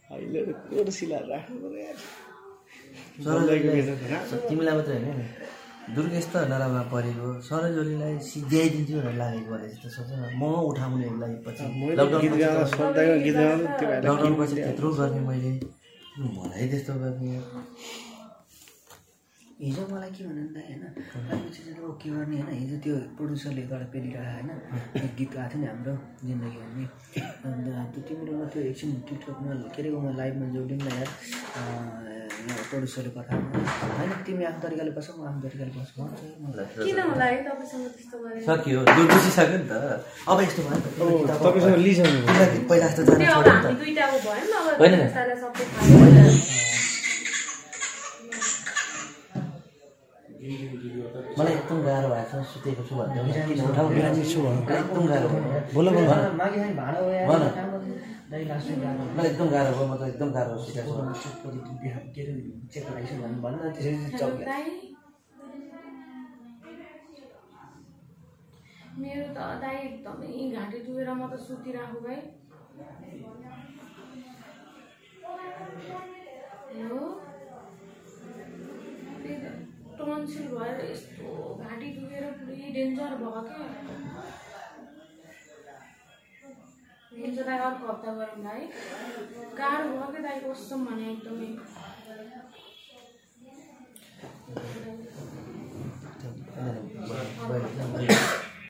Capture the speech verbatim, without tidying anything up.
अहिले एउटा सिला राख्नु पर्यो यार तिमीलाई मात्रै होइन दुर्गेश त नरामा परेको सरोजोलीलाई सिध्याइदिन्छु भनेर लागेको भने जस्तो सोच न म उठाउनेलाई पछि लकडाउन पछि त्यत्रो गर्ने मैले मलाई त्यस्तो गर्ने हिजो मलाई के भन्नु त होइन अब के गर्ने होइन हिजो त्यो प्रड्युसरले एउटा पेलिरहेको होइन एक गीत आएको थियो नि हाम्रो जिन्दगी भन्ने अन्त त्यो तिम्रो त्यो एकछिन टिकटकमा के अरे म लाइभमा जोडिनु न यार प्रड्युसरले पठाएको होइन तिमी आफ्नो तरिकाले बस्छौ म आफ्नो तरिकाले बस्छु किन होला है तपाईँसँग त्यस्तो गरेर सक्यो दुर्बिसिसक्यो नि त अब यस्तो भयो नि त तपाईँसँग लिइसक्नु पहिला जस्तो जानु छोड्यो नि त दुईटाको भयो नि अब होइन सारा सबै खायो मलाई एकदम गाह्रो भएको छ सुतेको छु भन्दा किन उठाउ बिरामी छु एकदम गाह्रो भयो बोल बोल मागे खाने भाडा हो यार काम गर्नु दाइ लास्ट गाह्रो मलाई एकदम गाह्रो भयो म त एकदम गाह्रो सुतेको छु के अरे चेक गराइछु भन्नु भन्न त्यसरी चौक मेरो त दाइ एकदमै घाँटी दुखेर म त सुतिरहेको भए हेलो टन्सिल भएर यस्तो घाँटी दुखेर पुरै डेन्जर भयो क्या हुन्छ दाइ अर्को हप्ता गरौँ है गाह्रो भयो क्या दाइ कसम भने एकदमै